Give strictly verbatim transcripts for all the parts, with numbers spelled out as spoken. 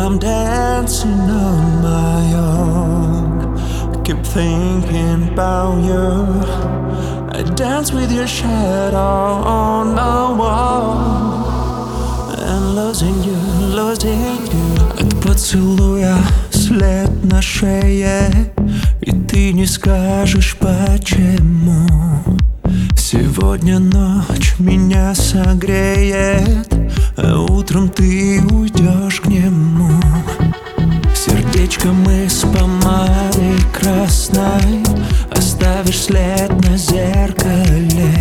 I'm dancing on my own. Keep thinking about you. I dance with your shadow on the wall. And losing you, losing you. От поцелуя след на шее, и ты не скажешь почему. Сегодня ночь меня согреет, а утром ты уйдешь к нему. Сердечко мы с помадой красной оставишь след на зеркале.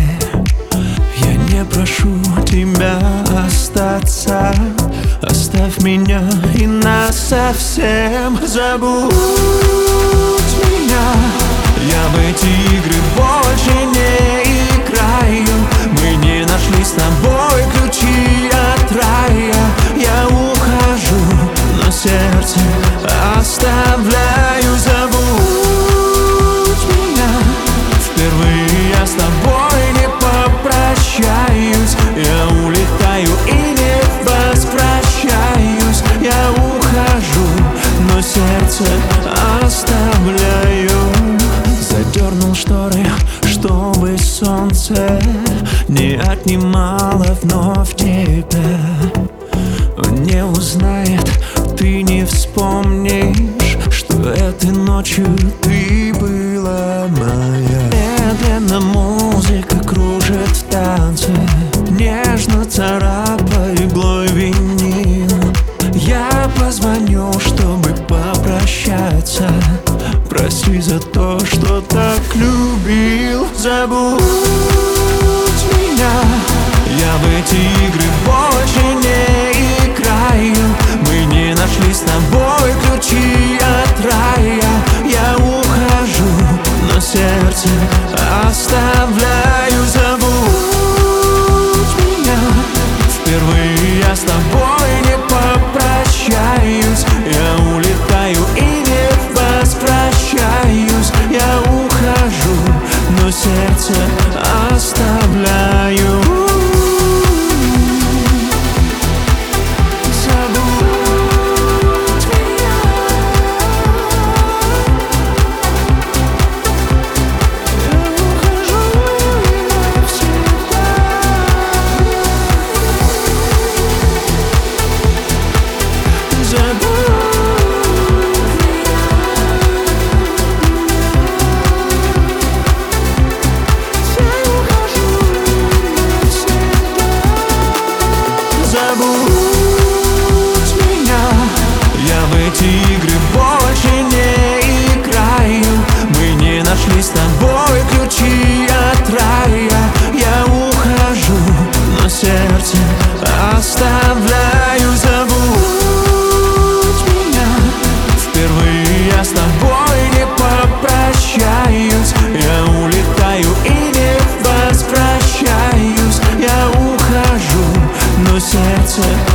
Я не прошу тебя остаться, оставь меня и нас совсем. Забудь меня, я в эти игры больше не играю. Мы не нашли с тобой ключи от рая. Я ухожу, но сердце оставляю. Забудь меня, впервые я с тобой не попрощаюсь. Я улетаю и не возвращаюсь. Я ухожу, но сердце оставляю. Задернул шторы, чтобы солнце не отнимало вновь тебя. Он не узнает, ты не вспомнишь, что этой ночью ты была моя. Медленно музыка кружит в танце, нежно царапая иглой винил. Я позвоню, чтобы попрощаться. Прости за то, что так любил. Забудь меня, я в эти игры больше не играю. Мы не нашли с тобой ключи от рая. Я ухожу, но сердце оставляю. Забудь меня, впервые я с тобой не попрощаюсь. Я улетаю и не возвращаюсь. Я ухожу, но сердце оставляю. Забудь меня, я в эти игры больше не играю. Мы не нашли с тобой ключи от рая. Я ухожу, но сердце оставляю. Забудь меня, впервые я с тобой не попрощаюсь. Я улетаю и не возвращаюсь. Я ухожу, но сердце